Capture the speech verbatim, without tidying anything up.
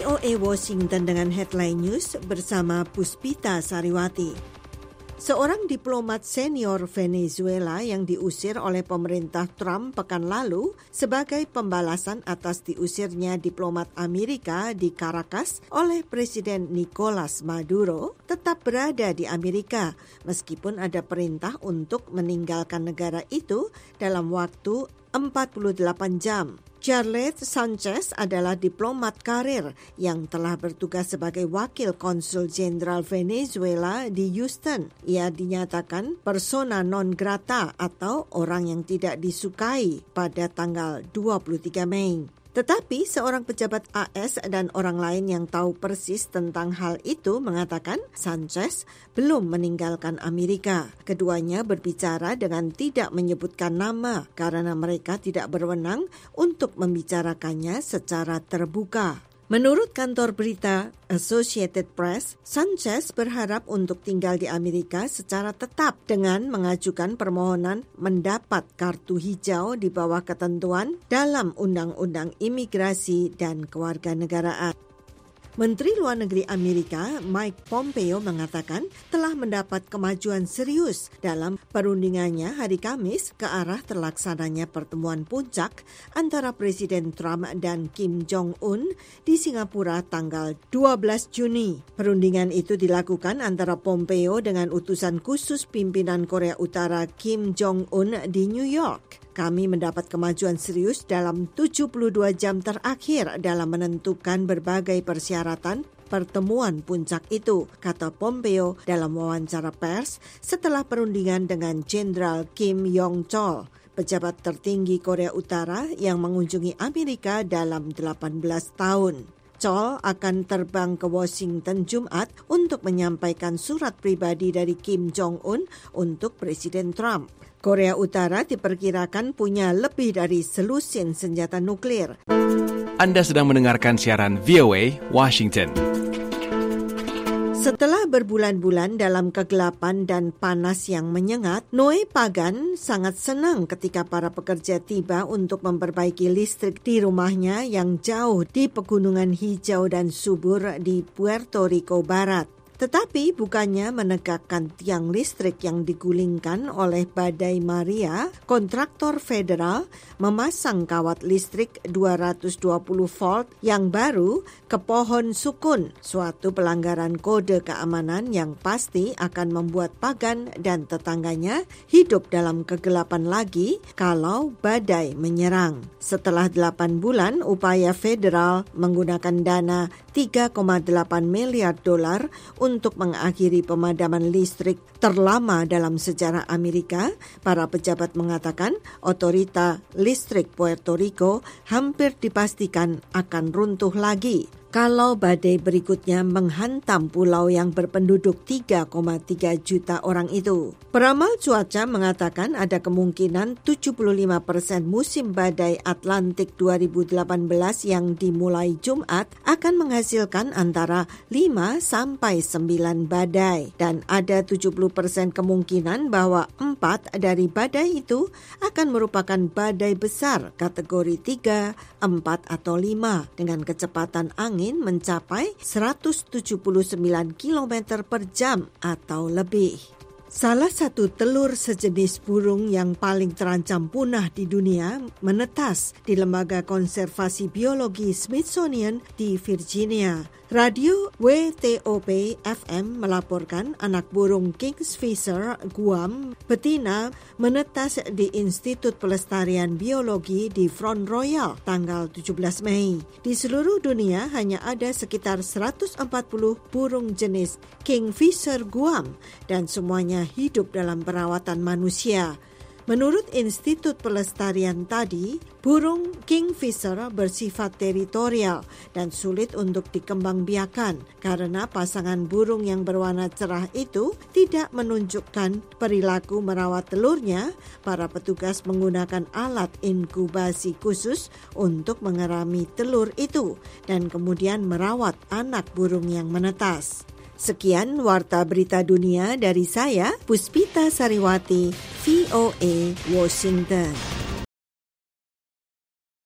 V O A Washington dengan headline news bersama Puspita Sariwati. Seorang diplomat senior Venezuela yang diusir oleh pemerintah Trump pekan lalu sebagai pembalasan atas diusirnya diplomat Amerika di Caracas oleh Presiden Nicolas Maduro tetap berada di Amerika meskipun ada perintah untuk meninggalkan negara itu dalam waktu empat puluh delapan jam. Charlotte Sanchez adalah diplomat karir yang telah bertugas sebagai wakil konsul jenderal Venezuela di Houston. Ia dinyatakan persona non grata atau orang yang tidak disukai pada tanggal dua puluh tiga Mei. Tetapi seorang pejabat A S dan orang lain yang tahu persis tentang hal itu mengatakan Sanchez belum meninggalkan Amerika. Keduanya berbicara dengan tidak menyebutkan nama karena mereka tidak berwenang untuk membicarakannya secara terbuka. Menurut kantor berita Associated Press, Sanchez berharap untuk tinggal di Amerika secara tetap dengan mengajukan permohonan mendapat kartu hijau di bawah ketentuan dalam Undang-Undang Imigrasi dan Kewarganegaraan. Menteri Luar Negeri Amerika Mike Pompeo mengatakan telah mendapat kemajuan serius dalam perundingannya hari Kamis ke arah terlaksananya pertemuan puncak antara Presiden Trump dan Kim Jong-un di Singapura tanggal dua belas Juni. Perundingan itu dilakukan antara Pompeo dengan utusan khusus pimpinan Korea Utara Kim Jong-un di New York. Kami mendapat kemajuan serius dalam tujuh puluh dua jam terakhir dalam menentukan berbagai persyaratan pertemuan puncak itu, kata Pompeo dalam wawancara pers setelah perundingan dengan Jenderal Kim Yong-chol, pejabat tertinggi Korea Utara yang mengunjungi Amerika dalam delapan belas tahun. Chol akan terbang ke Washington Jumat untuk menyampaikan surat pribadi dari Kim Jong-un untuk Presiden Trump. Korea Utara diperkirakan punya lebih dari selusin senjata nuklir. Anda sedang mendengarkan siaran V O A Washington. Setelah berbulan-bulan dalam kegelapan dan panas yang menyengat, Noe Pagan sangat senang ketika para pekerja tiba untuk memperbaiki listrik di rumahnya yang jauh di pegunungan hijau dan subur di Puerto Rico Barat. Tetapi bukannya menegakkan tiang listrik yang digulingkan oleh badai Maria, kontraktor federal memasang kawat listrik dua ratus dua puluh volt yang baru ke pohon sukun, suatu pelanggaran kode keamanan yang pasti akan membuat Pagan dan tetangganya hidup dalam kegelapan lagi kalau badai menyerang. Setelah delapan bulan upaya federal menggunakan dana tiga koma delapan miliar dolar untuk mengakhiri pemadaman listrik terlama dalam sejarah Amerika, para pejabat mengatakan otorita listrik Puerto Rico hampir dipastikan akan runtuh lagi kalau badai berikutnya menghantam pulau yang berpenduduk tiga koma tiga juta orang itu. Peramal cuaca mengatakan ada kemungkinan tujuh puluh lima persen musim badai Atlantik dua ribu delapan belas yang dimulai Jumat akan menghasilkan antara lima sampai sembilan badai. Dan ada tujuh puluh persen kemungkinan bahwa empat dari badai itu akan merupakan badai besar kategori tiga, empat, atau lima dengan kecepatan angin angin mencapai seratus tujuh puluh sembilan kilometer per jam atau lebih. Salah satu telur sejenis burung yang paling terancam punah di dunia menetas di Lembaga Konservasi Biologi Smithsonian di Virginia. Radio W T O P F M melaporkan anak burung Kingfisher Guam betina menetas di Institut Pelestarian Biologi di Front Royal tanggal tujuh belas Mei. Di seluruh dunia hanya ada sekitar seratus empat puluh burung jenis Kingfisher Guam dan semuanya hidup dalam perawatan manusia. Menurut Institut Pelestarian tadi, burung Kingfisher bersifat teritorial dan sulit untuk dikembangbiakan karena pasangan burung yang berwarna cerah itu tidak menunjukkan perilaku merawat telurnya. Para petugas menggunakan alat inkubasi khusus untuk mengerami telur itu dan kemudian merawat anak burung yang menetas. Sekian Warta Berita Dunia dari saya, Puspita Sariwati, V O A Washington.